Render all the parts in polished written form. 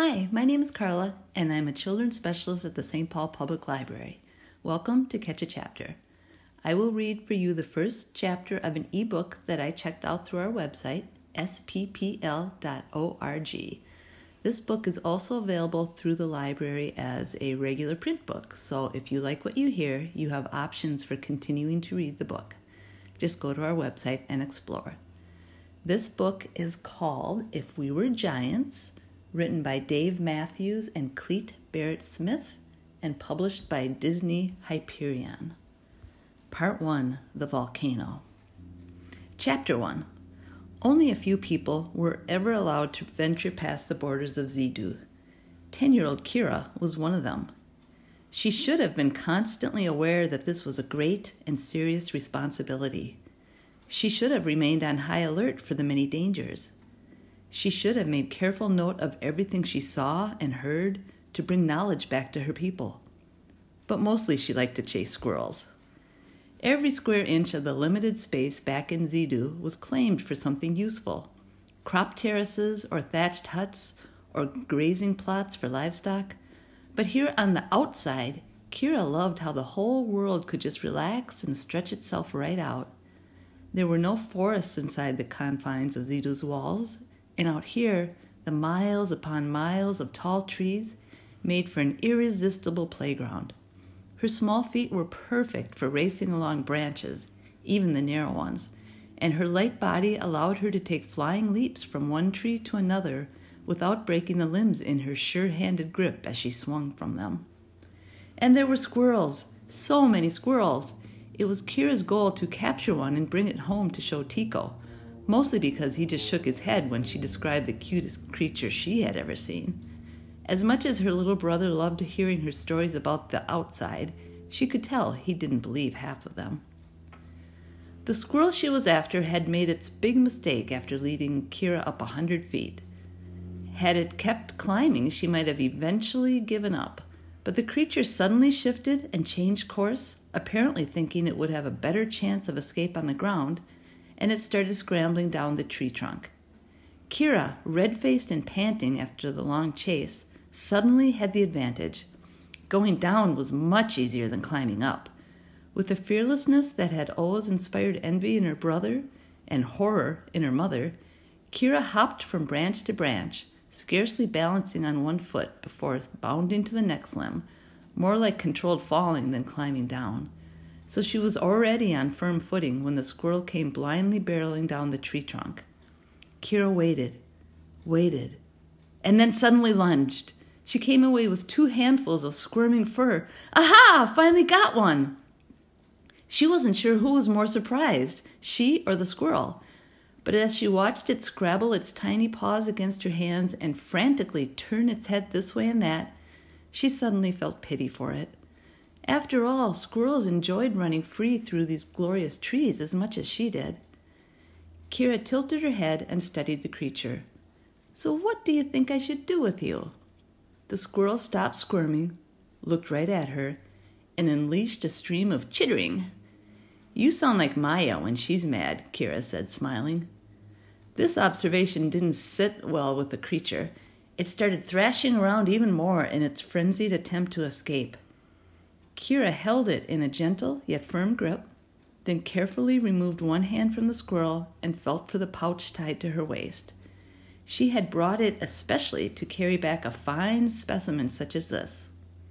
Hi, my name is Carla, and I'm a children's specialist at the St. Paul Public Library. Welcome to Catch a Chapter. I will read for you the first chapter of an ebook that I checked out through our website, sppl.org. This book is also available through the library as a regular print book, so if you like what you hear, you have options for continuing to read the book. Just go to our website and explore. This book is called If We Were Giants, written by Dave Matthews and Clete Barrett Smith, and published by Disney Hyperion. Part 1, The Volcano. Chapter 1. Only a few people were ever allowed to venture past the borders of Zedu. 10-year-old Kira was one of them. She should have been constantly aware that this was a great and serious responsibility. She should have remained on high alert for the many dangers. She should have made careful note of everything she saw and heard to bring knowledge back to her people. But mostly she liked to chase squirrels. Every square inch of the limited space back in Zedu was claimed for something useful. Crop terraces or thatched huts or grazing plots for livestock. But here on the outside, Kira loved how the whole world could just relax and stretch itself right out. There were no forests inside the confines of Zedu's walls, and out here, the miles upon miles of tall trees made for an irresistible playground. Her small feet were perfect for racing along branches, even the narrow ones, and her light body allowed her to take flying leaps from one tree to another without breaking the limbs in her sure-handed grip as she swung from them. And there were squirrels, so many squirrels. It was Kira's goal to capture one and bring it home to show Tico, mostly because he just shook his head when she described the cutest creature she had ever seen. As much as her little brother loved hearing her stories about the outside, she could tell he didn't believe half of them. The squirrel she was after had made its big mistake after leading Kira up 100 feet. Had it kept climbing, she might have eventually given up, but the creature suddenly shifted and changed course, apparently thinking it would have a better chance of escape on the ground, and it started scrambling down the tree trunk. Kira, red-faced and panting after the long chase, suddenly had the advantage. Going down was much easier than climbing up. With the fearlessness that had always inspired envy in her brother and horror in her mother, Kira hopped from branch to branch, scarcely balancing on one foot before bounding to the next limb, more like controlled falling than climbing down. So she was already on firm footing when the squirrel came blindly barreling down the tree trunk. Kira waited, and then suddenly lunged. She came away with 2 handfuls of squirming fur. Aha! Finally got one! She wasn't sure who was more surprised, she or the squirrel. But as she watched it scrabble its tiny paws against her hands and frantically turn its head this way and that, she suddenly felt pity for it. After all, squirrels enjoyed running free through these glorious trees as much as she did. Kira tilted her head and studied the creature. So what do you think I should do with you? The squirrel stopped squirming, looked right at her, and unleashed a stream of chittering. You sound like Maya when she's mad, Kira said, smiling. This observation didn't sit well with the creature. It started thrashing around even more in its frenzied attempt to escape. Kira held it in a gentle yet firm grip, then carefully removed one hand from the squirrel and felt for the pouch tied to her waist. She had brought it especially to carry back a fine specimen such as this.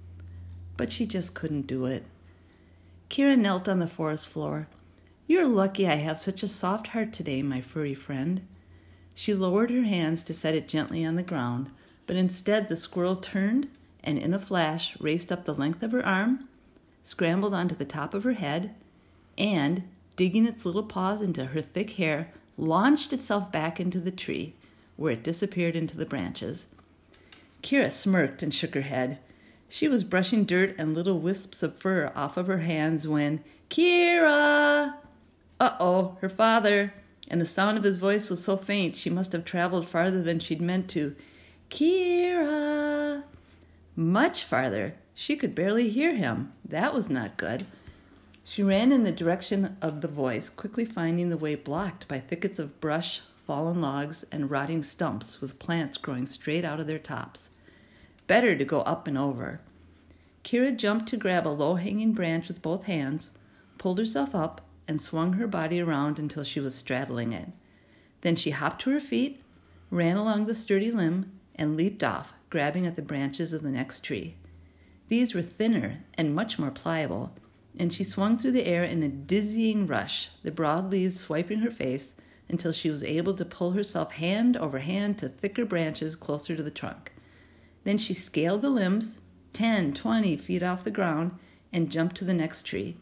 But she just couldn't do it. Kira knelt on the forest floor. You're lucky I have such a soft heart today, my furry friend. She lowered her hands to set it gently on the ground, but instead the squirrel turned and in a flash raced up the length of her arm, scrambled onto the top of her head, and, digging its little paws into her thick hair, launched itself back into the tree, where it disappeared into the branches. Kira smirked and shook her head. She was brushing dirt and little wisps of fur off of her hands when, Kira! Uh-oh, her father, and the sound of his voice was so faint she must have traveled farther than she'd meant to. Kira! Much farther. She could barely hear him. That was not good. She ran in the direction of the voice, quickly finding the way blocked by thickets of brush, fallen logs, and rotting stumps with plants growing straight out of their tops. Better to go up and over. Kira jumped to grab a low-hanging branch with both hands, pulled herself up, and swung her body around until she was straddling it. Then she hopped to her feet, ran along the sturdy limb, and leaped off, grabbing at the branches of the next tree. These were thinner and much more pliable, and she swung through the air in a dizzying rush, the broad leaves swiping her face until she was able to pull herself hand over hand to thicker branches closer to the trunk. Then she scaled the limbs, 10, 20 feet off the ground, and jumped to the next tree.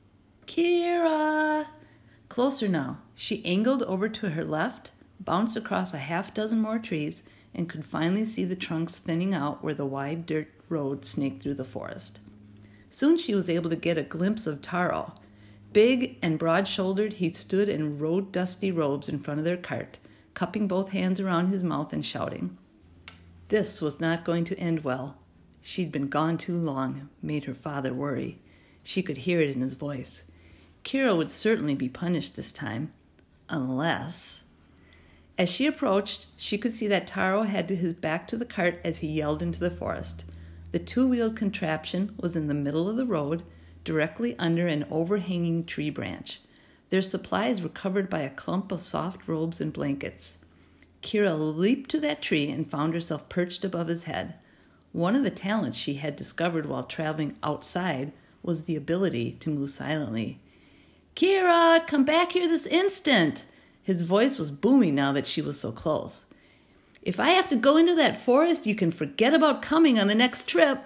Kira! Closer now. She angled over to her left, bounced across a half-dozen more trees, and could finally see the trunks thinning out where the wide dirt road snaked through the forest. Soon she was able to get a glimpse of Taro. Big and broad-shouldered, he stood in road-dusty robes in front of their cart, cupping both hands around his mouth and shouting. This was not going to end well. She'd been gone too long, made her father worry. She could hear it in his voice. Kira would certainly be punished this time, unless... As she approached, she could see that Taro had his back to the cart as he yelled into the forest. The two-wheeled contraption was in the middle of the road, directly under an overhanging tree branch. Their supplies were covered by a clump of soft robes and blankets. Kira leaped to that tree and found herself perched above his head. One of the talents she had discovered while traveling outside was the ability to move silently. Kira, come back here this instant! His voice was booming now that she was so close. If I have to go into that forest, you can forget about coming on the next trip.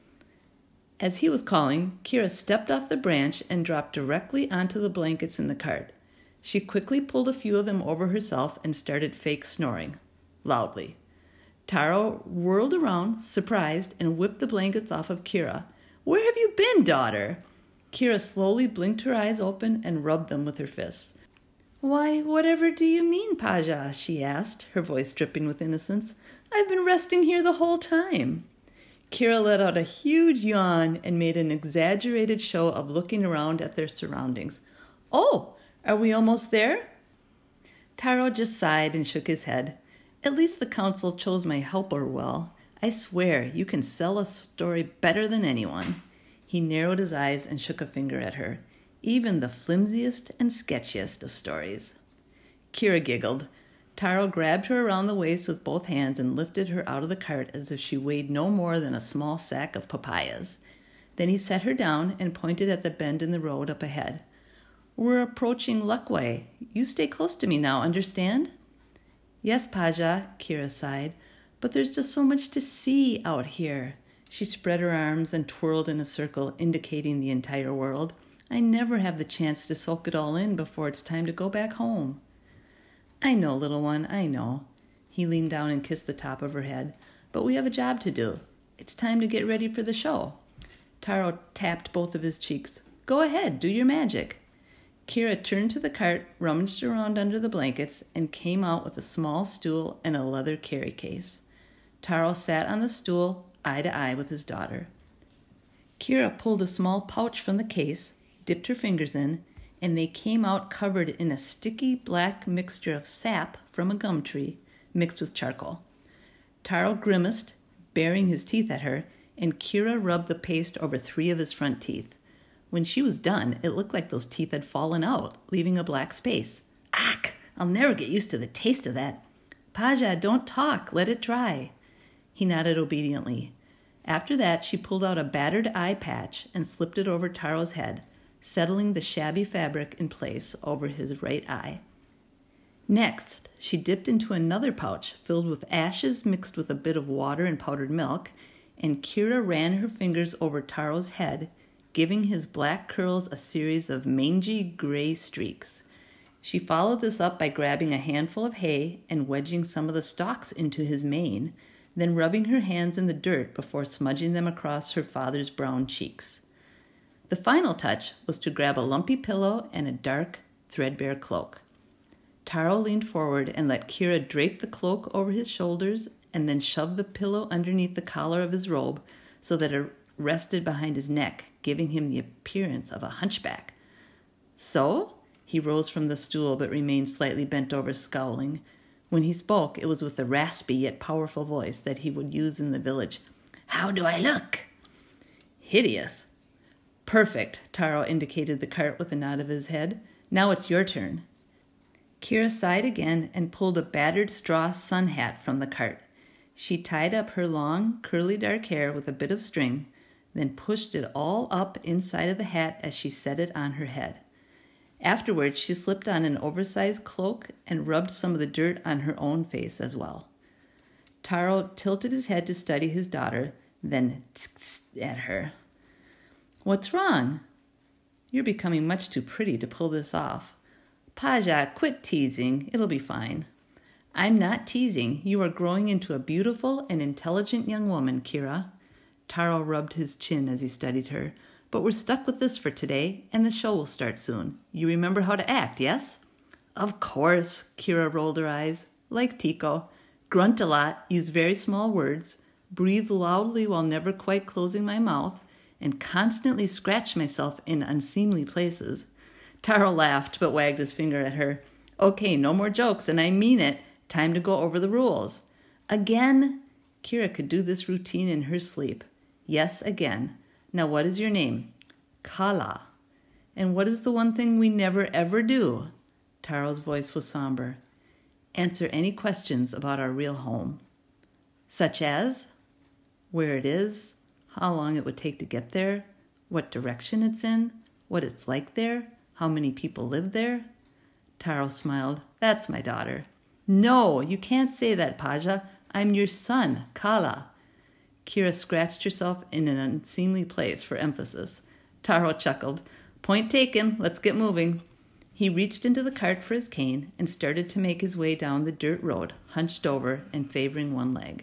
As he was calling, Kira stepped off the branch and dropped directly onto the blankets in the cart. She quickly pulled a few of them over herself and started fake snoring, loudly. Taro whirled around, surprised, and whipped the blankets off of Kira. Where have you been, daughter? Kira slowly blinked her eyes open and rubbed them with her fists. Why, whatever do you mean, Paja? She asked, her voice dripping with innocence. I've been resting here the whole time. Kira let out a huge yawn and made an exaggerated show of looking around at their surroundings. Oh, are we almost there? Taro just sighed and shook his head. At least the council chose my helper well. I swear, you can sell a story better than anyone. He narrowed his eyes and shook a finger at her. Even the flimsiest and sketchiest of stories. Kira giggled. Taro grabbed her around the waist with both hands and lifted her out of the cart as if she weighed no more than a small sack of papayas. Then he set her down and pointed at the bend in the road up ahead. We're approaching Luckway. You stay close to me now, understand? Yes, Paja, Kira sighed, but there's just so much to see out here. She spread her arms and twirled in a circle, indicating the entire world. I never have the chance to soak it all in before it's time to go back home. I know, little one, I know. He leaned down and kissed the top of her head. But we have a job to do. It's time to get ready for the show. Taro tapped both of his cheeks. Go ahead, do your magic. Kira turned to the cart, rummaged around under the blankets, and came out with a small stool and a leather carry case. Taro sat on the stool, eye to eye with his daughter. Kira pulled a small pouch from the case, dipped her fingers in, and they came out covered in a sticky black mixture of sap from a gum tree mixed with charcoal. Taro grimaced, baring his teeth at her, and Kira rubbed the paste over 3 of his front teeth. When she was done, it looked like those teeth had fallen out, leaving a black space. Ack! I'll never get used to the taste of that. Paja, don't talk. Let it dry. He nodded obediently. After that, she pulled out a battered eye patch and slipped it over Taro's head, settling the shabby fabric in place over his right eye. Next, she dipped into another pouch filled with ashes mixed with a bit of water and powdered milk, and Kira ran her fingers over Taro's head, giving his black curls a series of mangy gray streaks. She followed this up by grabbing a handful of hay and wedging some of the stalks into his mane, then rubbing her hands in the dirt before smudging them across her father's brown cheeks. The final touch was to grab a lumpy pillow and a dark, threadbare cloak. Taro leaned forward and let Kira drape the cloak over his shoulders and then shoved the pillow underneath the collar of his robe so that it rested behind his neck, giving him the appearance of a hunchback. So? He rose from the stool but remained slightly bent over, scowling. When he spoke, it was with the raspy yet powerful voice that he would use in the village. How do I look? Hideous. Perfect, Taro indicated the cart with a nod of his head. Now it's your turn. Kira sighed again and pulled a battered straw sun hat from the cart. She tied up her long, curly dark hair with a bit of string, then pushed it all up inside of the hat as she set it on her head. Afterwards, she slipped on an oversized cloak and rubbed some of the dirt on her own face as well. Taro tilted his head to study his daughter, then tsk at her. What's wrong? You're becoming much too pretty to pull this off. Paja, quit teasing. It'll be fine. I'm not teasing. You are growing into a beautiful and intelligent young woman, Kira. Taro rubbed his chin as he studied her. But we're stuck with this for today, and the show will start soon. You remember how to act, yes? Of course, Kira rolled her eyes. Like Tico. Grunt a lot, use very small words, breathe loudly while never quite closing my mouth, and constantly scratch myself in unseemly places. Taro laughed, but wagged his finger at her. Okay, no more jokes, and I mean it. Time to go over the rules. Again? Kira could do this routine in her sleep. Yes, again. Now what is your name? Kala. And what is the one thing we never ever do? Taro's voice was somber. Answer any questions about our real home. Such as? Where it is, how long it would take to get there, what direction it's in, what it's like there, how many people live there. Taro smiled. That's my daughter. No, you can't say that, Paja. I'm your son, Kala. Kira scratched herself in an unseemly place for emphasis. Taro chuckled. Point taken. Let's get moving. He reached into the cart for his cane and started to make his way down the dirt road, hunched over and favoring one leg.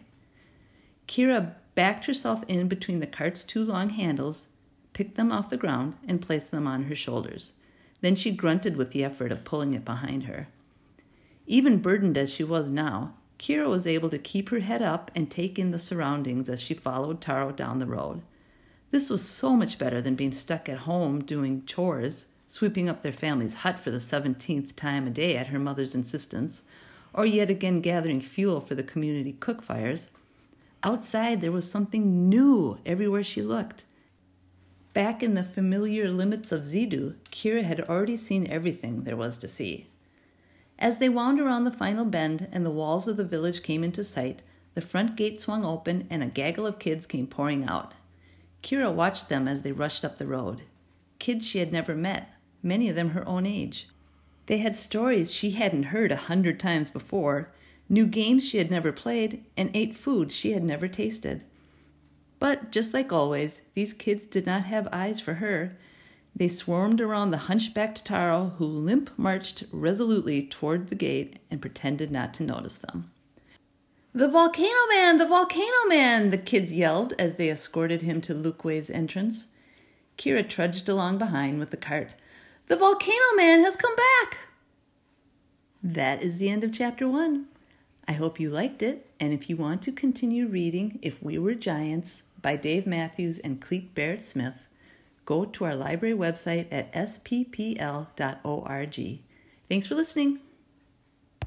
Kira backed herself in between the cart's two long handles, picked them off the ground, and placed them on her shoulders. Then she grunted with the effort of pulling it behind her. Even burdened as she was now, Kira was able to keep her head up and take in the surroundings as she followed Taro down the road. This was so much better than being stuck at home doing chores, sweeping up their family's hut for the 17th time a day at her mother's insistence, or yet again gathering fuel for the community cook fires. Outside, there was something new everywhere she looked. Back in the familiar limits of Zidu, Kira had already seen everything there was to see. As they wound around the final bend and the walls of the village came into sight, the front gate swung open and a gaggle of kids came pouring out. Kira watched them as they rushed up the road. Kids she had never met, many of them her own age. They had stories she hadn't heard 100 times before, knew games she had never played, and ate food she had never tasted. But, just like always, these kids did not have eyes for her. They swarmed around the hunchbacked Taro, who limp-marched resolutely toward the gate and pretended not to notice them. "The Volcano Man! The Volcano Man!" the kids yelled as they escorted him to Lukway's entrance. Kira trudged along behind with the cart. "The Volcano Man has come back!" That is the end of Chapter 1. I hope you liked it, and if you want to continue reading If We Were Giants by Dave Matthews and Clete Barrett Smith, go to our library website at sppl.org. Thanks for listening.